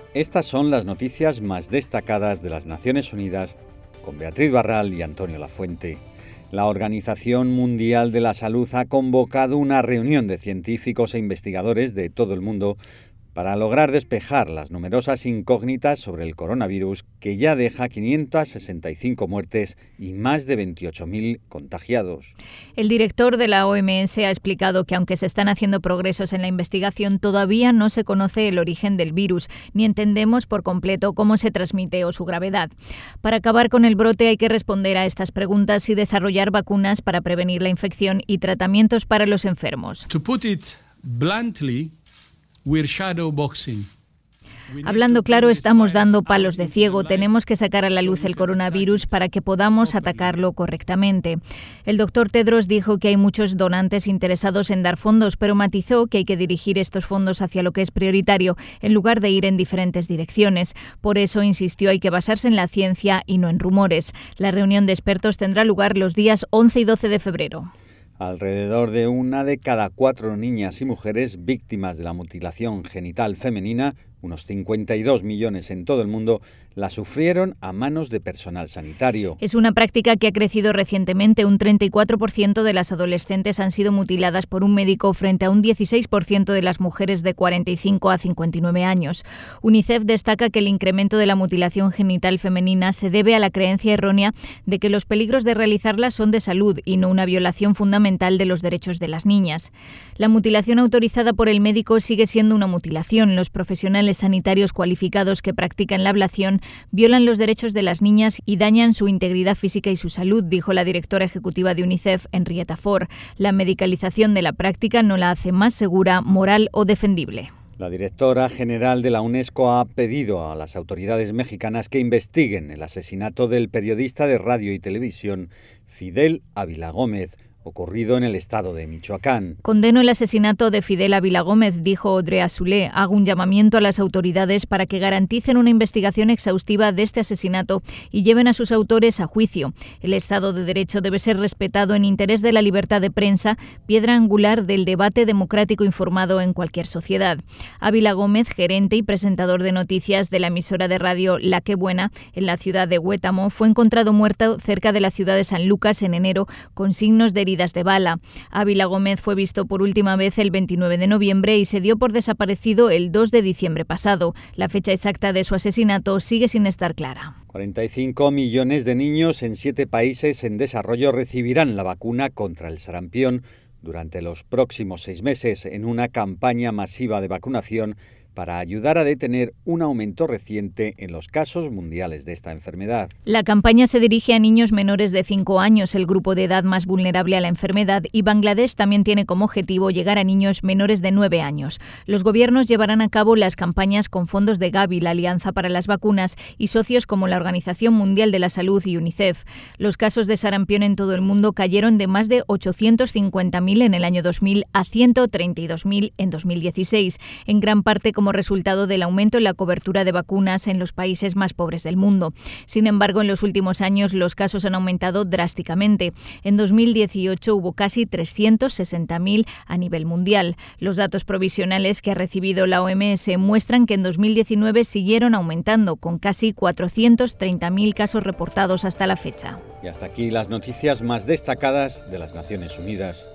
Estas son las noticias más destacadas de las Naciones Unidas con Beatriz Barral y Antonio Lafuente. La Organización Mundial de la Salud ha convocado una reunión de científicos e investigadores de todo el mundo para lograr despejar las numerosas incógnitas sobre el coronavirus, que ya deja 565 muertes y más de 28.000 contagiados. El director de la OMS ha explicado que aunque se están haciendo progresos en la investigación, todavía no se conoce el origen del virus, ni entendemos por completo cómo se transmite o su gravedad. Para acabar con el brote hay que responder a estas preguntas y desarrollar vacunas para prevenir la infección y tratamientos para los enfermos. To put it bluntly, we're shadowboxing. Hablando claro, estamos dando palos de ciego. Tenemos que sacar a la luz el coronavirus para que podamos atacarlo correctamente. El doctor Tedros dijo que hay muchos donantes interesados en dar fondos, pero matizó que hay que dirigir estos fondos hacia lo que es prioritario, en lugar de ir en diferentes direcciones. Por eso, insistió, hay que basarse en la ciencia y no en rumores. La reunión de expertos tendrá lugar los días 11 y 12 de febrero. Alrededor de 1 de cada 4 niñas y mujeres víctimas de la mutilación genital femenina, unos 52 millones en todo el mundo, la sufrieron a manos de personal sanitario. Es una práctica que ha crecido recientemente. Un 34% de las adolescentes han sido mutiladas por un médico frente a un 16% de las mujeres de 45 a 59 años. UNICEF destaca que el incremento de la mutilación genital femenina se debe a la creencia errónea de que los peligros de realizarla son de salud y no una violación fundamental de los derechos de las niñas. La mutilación autorizada por el médico sigue siendo una mutilación. Los profesionales sanitarios cualificados que practican la ablación violan los derechos de las niñas y dañan su integridad física y su salud, dijo la directora ejecutiva de UNICEF, Henrietta Fore. La medicalización de la práctica no la hace más segura, moral o defendible. La directora general de la UNESCO ha pedido a las autoridades mexicanas que investiguen el asesinato del periodista de radio y televisión Fidel Ávila Gómez, ocurrido en el estado de Michoacán. Condeno el asesinato de Fidel Ávila Gómez, dijo Audrey Azoulay. Hago un llamamiento a las autoridades para que garanticen una investigación exhaustiva de este asesinato y lleven a sus autores a juicio. El Estado de Derecho debe ser respetado en interés de la libertad de prensa, piedra angular del debate democrático informado en cualquier sociedad. Ávila Gómez, gerente y presentador de noticias de la emisora de radio La Qué Buena, en la ciudad de Huétamo, fue encontrado muerto cerca de la ciudad de San Lucas en enero con signos de heridas de bala. Ávila Gómez fue visto por última vez el 29 de noviembre y se dio por desaparecido el 2 de diciembre pasado. La fecha exacta de su asesinato sigue sin estar clara. 45 millones de niños en 7 países en desarrollo recibirán la vacuna contra el sarampión durante los próximos 6 meses en una campaña masiva de vacunación para ayudar a detener un aumento reciente en los casos mundiales de esta enfermedad. La campaña se dirige a niños menores de 5 años, el grupo de edad más vulnerable a la enfermedad, y Bangladesh también tiene como objetivo llegar a niños menores de 9 años. Los gobiernos llevarán a cabo las campañas con fondos de Gavi, la Alianza para las Vacunas, y socios como la Organización Mundial de la Salud y UNICEF. Los casos de sarampión en todo el mundo cayeron de más de 850.000 en el año 2000 a 132.000 en 2016, en gran parte como resultado del aumento en la cobertura de vacunas en los países más pobres del mundo. Sin embargo, en los últimos años los casos han aumentado drásticamente. En 2018 hubo casi 360.000 a nivel mundial. Los datos provisionales que ha recibido la OMS muestran que en 2019 siguieron aumentando, con casi 430.000 casos reportados hasta la fecha. Y hasta aquí las noticias más destacadas de las Naciones Unidas.